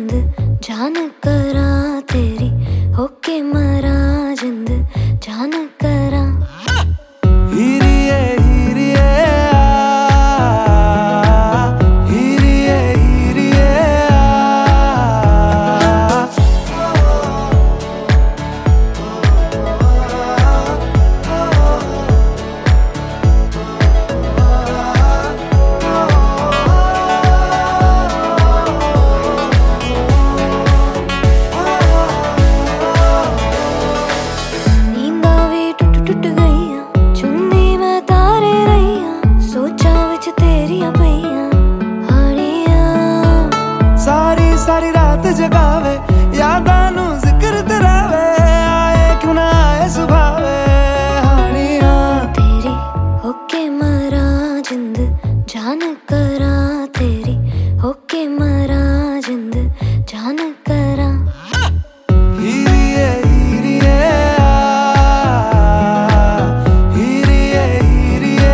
जिंद जान करा तेरी होके मरा जिंद जान करा हीरिए हीरिए हीरिए हीरिए टूट गईया चुन्नी मैं तारे रहिया सोचा विच तेरिया पईया हानिया सारी सारी रात जगावे यादां नू जिक्र तरावे आए क्यों ना आए सुभावे हानिया तेरी होके मरा जिंद जान करा तेरी होके मरा जिंद जान करा हीरिए हीरिए हीरिए हीरिए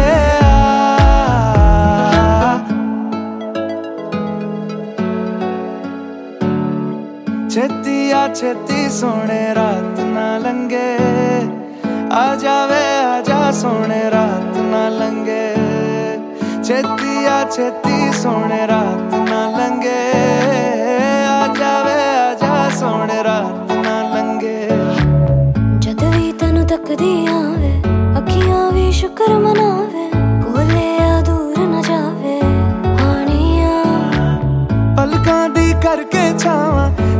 छेती आ छेती सोने रात ना लंगे आ जावे आजा सोने रात ना लंगे छेती आ छेती सोने रात ना लंगे आ जावे आजा सोने रात ना लंगे जद भी तैनू तकदी आवे अखियां भी शुक्र मनावे कोले आ दूर न जावे हानिया पलकां दी करके छावां